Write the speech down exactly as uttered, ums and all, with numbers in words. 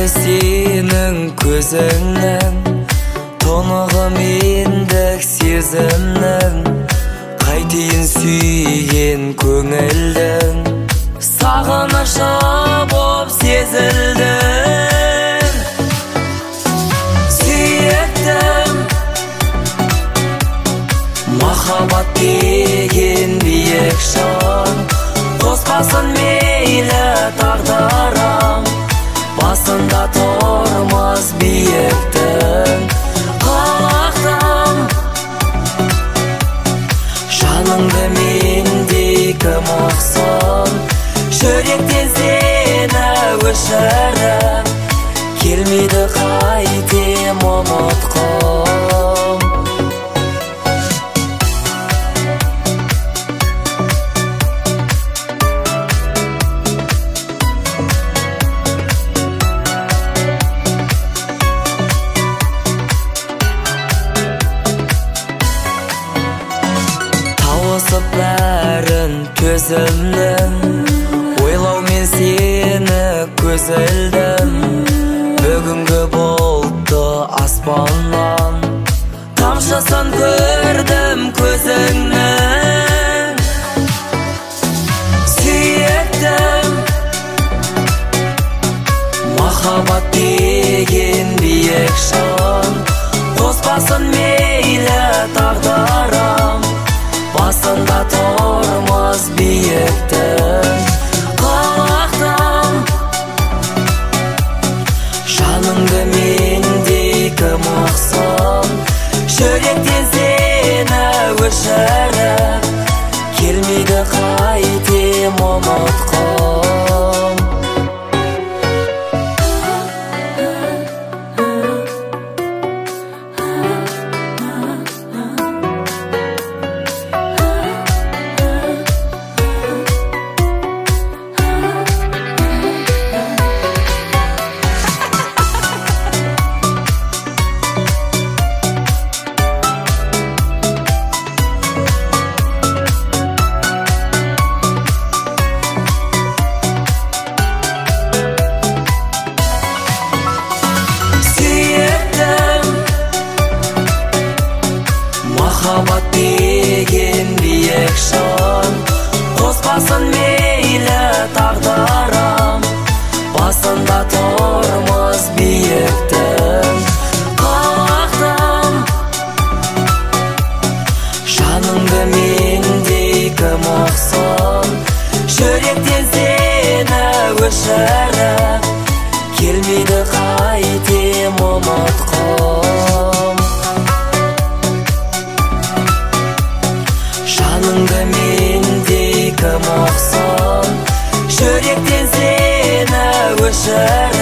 сенің көзіңнің, тонығым ендік сезімнің, қайтейін сүйген көңілдің, сағынышы боп сезілдің. Сүйіктім, махаббат деген биік шың, қоспасын мейлі тағдырым, басында тұрмас биіктің. Қалақтым, жаныңды мендей кім ұқсын, жүректен сені өшіріп, келмейді қайтем ұмытқым. Тауысып бәрін төзімнің, ойлаумен сені көз ілдім. Бүгінгі бұлтты аспаннан, тамшысын көрдім көзіңнің. Сүйіктім, махаббат деген биік шың, қоспасын мейлі тағдырым, басында тұрмас биіктің. Қалақтым, жаныңды мендей кім ұқсын, жүректен сені өшіріп, келмейді қайтем ұмытқым. Махаббат деген биік шың, қоспасын мейлі тағдырым, басында тұрмас биіктің. Қалақтым, жаныңды мендей кім ұқсын, жүректен сені өшіріп, келмейді қайтем ұмытқым. Жаныңды мендей кім ұқсын, жүректен сені өшіріп,